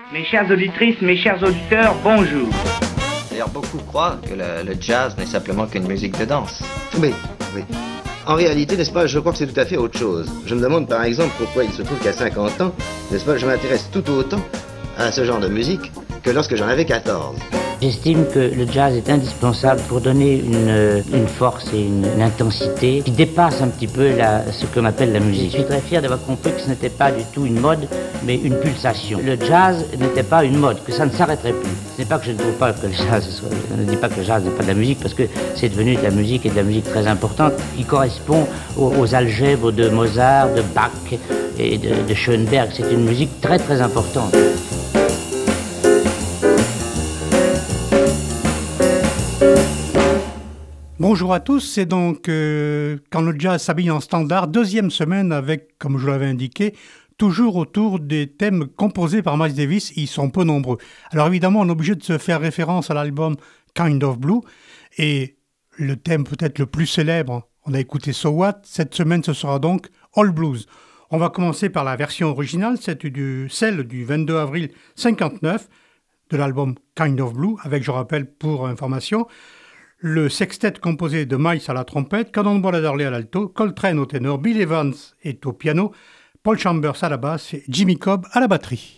Mes chères auditrices, mes chers auditeurs, bonjour. D'ailleurs, beaucoup croient que le jazz n'est simplement qu'une musique de danse. Oui, oui. En réalité, n'est-ce pas, je crois que c'est tout à fait autre chose. Je me demande par exemple pourquoi il se trouve qu'à 50 ans, n'est-ce pas, je m'intéresse tout autant à ce genre de musique que lorsque j'en avais 14. J'estime que le jazz est indispensable pour donner une force et une intensité qui dépasse un petit peu ce qu'on appelle la musique. Je suis très fier d'avoir compris que ce n'était pas du tout une mode, mais une pulsation. Le jazz n'était pas une mode, que ça ne s'arrêterait plus. Ce n'est pas que je ne trouve pas que le jazz je ne dis pas que le jazz n'est pas de la musique, parce que c'est devenu de la musique et de la musique très importante, qui correspond aux algèbres de Mozart, de Bach et de Schoenberg. C'est une musique très très importante. Bonjour à tous, c'est donc Quand le jazz s'habille en standard, deuxième semaine avec, comme je l'avais indiqué, toujours autour des thèmes composés par Miles Davis, ils sont peu nombreux. Alors évidemment, on est obligé de se faire référence à l'album Kind of Blue, et le thème peut-être le plus célèbre, on a écouté So What, cette semaine ce sera donc All Blues. On va commencer par la version originale, celle du 22 avril 59 de l'album Kind of Blue, avec, je rappelle pour information, le sextet composé de Miles à la trompette, Cannonball Adderley à l'alto, Coltrane au ténor, Bill Evans est au piano, Paul Chambers à la basse et Jimmy Cobb à la batterie.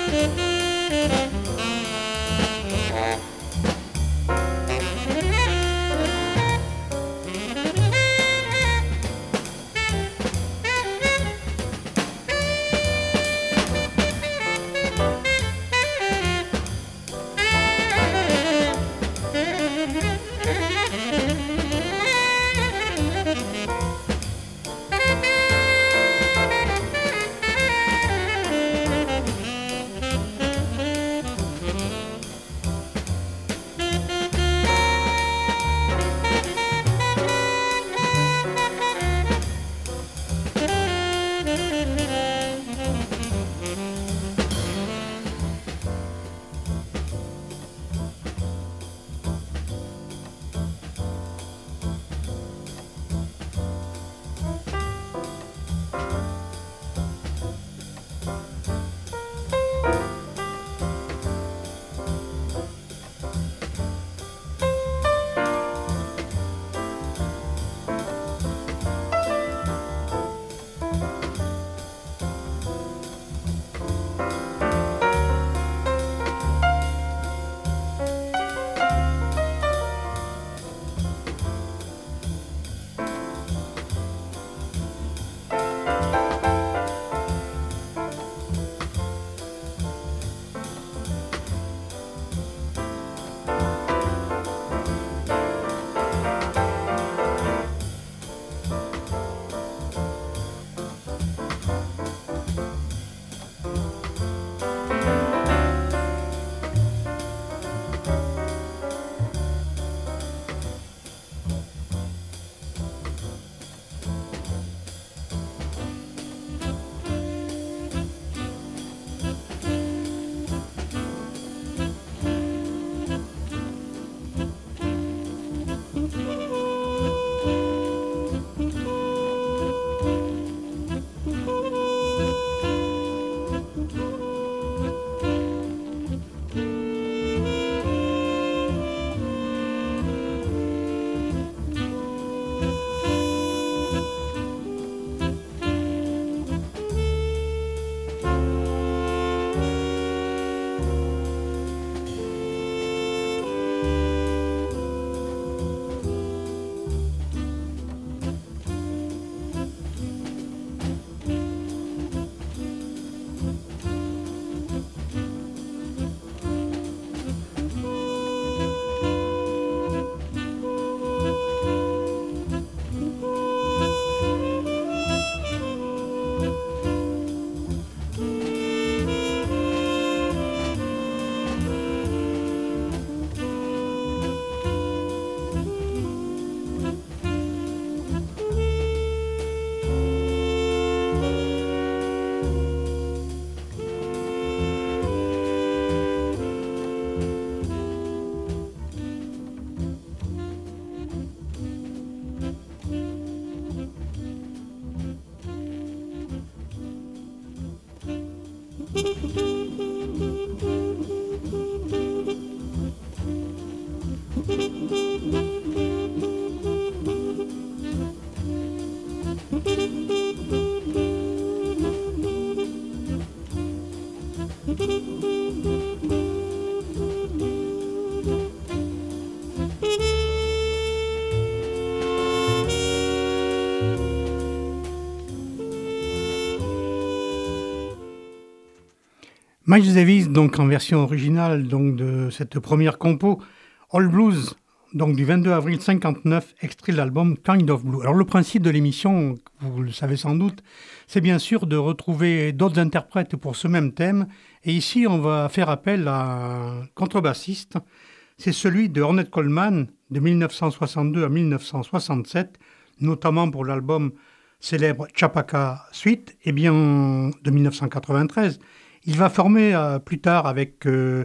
Miles Davis, donc en version originale donc de cette première compo, All Blues, donc du 22 avril 59, extrait de l'album Kind of Blue. Alors le principe de l'émission, vous le savez sans doute, c'est bien sûr de retrouver d'autres interprètes pour ce même thème. Et ici, on va faire appel à un contrebassiste. C'est celui de Ornette Coleman de 1962 à 1967, notamment pour l'album célèbre Chapaka Suite, et bien de 1993. Il va former plus tard avec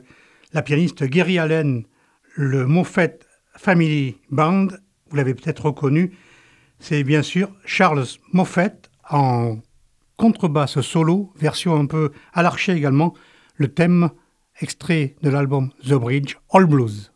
la pianiste Geri Allen le Moffett Family Band. Vous l'avez peut-être reconnu. C'est bien sûr Charles Moffett en contrebasse solo, version un peu à l'archet également, le thème extrait de l'album The Bridge, All Blues.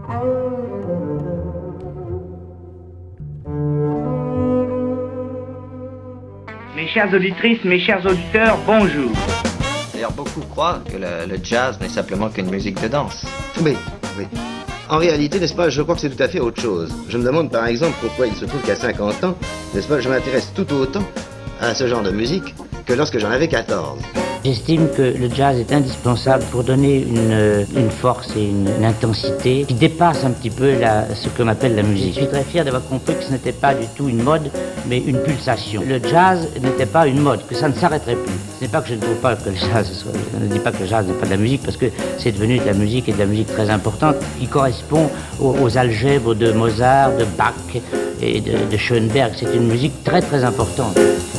Mes chères auditrices, mes chers auditeurs, bonjour. D'ailleurs, beaucoup croient que le jazz n'est simplement qu'une musique de danse. Oui, oui. En réalité, n'est-ce pas, je crois que c'est tout à fait autre chose. Je me demande par exemple pourquoi il se trouve qu'à 50 ans, n'est-ce pas, je m'intéresse tout autant à ce genre de musique que lorsque j'en avais 14. J'estime que le jazz est indispensable pour donner une force et une intensité qui dépasse un petit peu ce qu'on appelle la musique. Je suis très fier d'avoir compris que ce n'était pas du tout une mode, mais une pulsation. Le jazz n'était pas une mode, que ça ne s'arrêterait plus. Ce n'est pas que je ne trouve pas que le jazz je ne dis pas que le jazz n'est pas de la musique, parce que c'est devenu de la musique et de la musique très importante, qui correspond aux algèbres de Mozart, de Bach et de Schoenberg. C'est une musique très très importante.